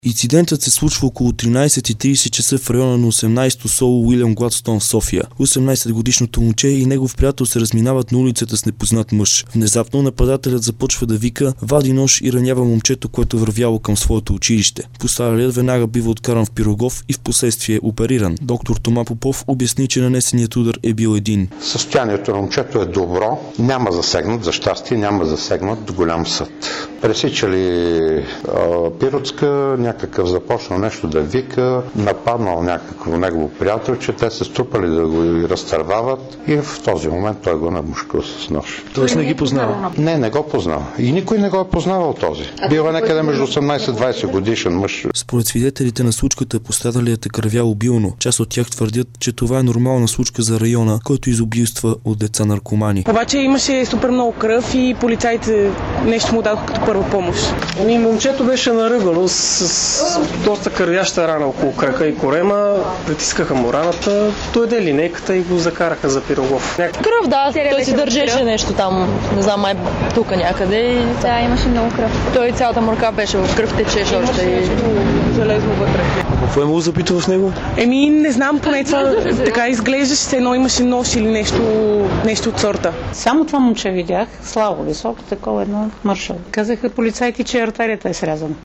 Инцидентът се случва около 13:30 часа в района на 18-то СОУ Уилям Гладстон в София. 18-годишното момче и негов приятел се разминават на улицата с непознат мъж. Внезапно нападателят започва да вика, вади нож и ранява момчето, което вървяло към своето училище. Пострадалият веднага бива откаран в Пирогов и в последствие опериран. Доктор Тома Попов обясни, че нанесеният удар е бил един. Състоянието на момчето е добро, няма засегнат, за щастие няма засегнат до голям съд. Пресичали Пиротска, някакъв започнал нещо да вика, нападнал някакво негово приятелче, те се струпали да го разтървават и в този момент той го набушкал с нож. Тоест не ги познава? Не го познава. И никой не го е познавал този. Бил е някъде между 18-20 годишен мъж. Според свидетелите на случката, пострадалият е кървял обилно. Част от тях твърдят, че това е нормална случка за района, който изобилства от деца наркомани. Обаче имаше супер много кръв и полицайите нещо му дадоха като първа помощ. Момчето беше наръгано с доста кървяща рана около крака и корема. Притискаха му раната, дойде линейката и го закараха за Пирогов. Кръв, да, той си държеше нещо там, не знам, май тук някъде. Да, имаше много кръв. Той цялата морка беше в кръв, течеше още и железно вътре. Какво е имало забито в него? Не знам, поне това така изглеждаше, се едно имаше нож или нещо от сорта. Само това момче видях, слабо, високо, такова едно маршал. Казаха полицайите, че артерията е срязана.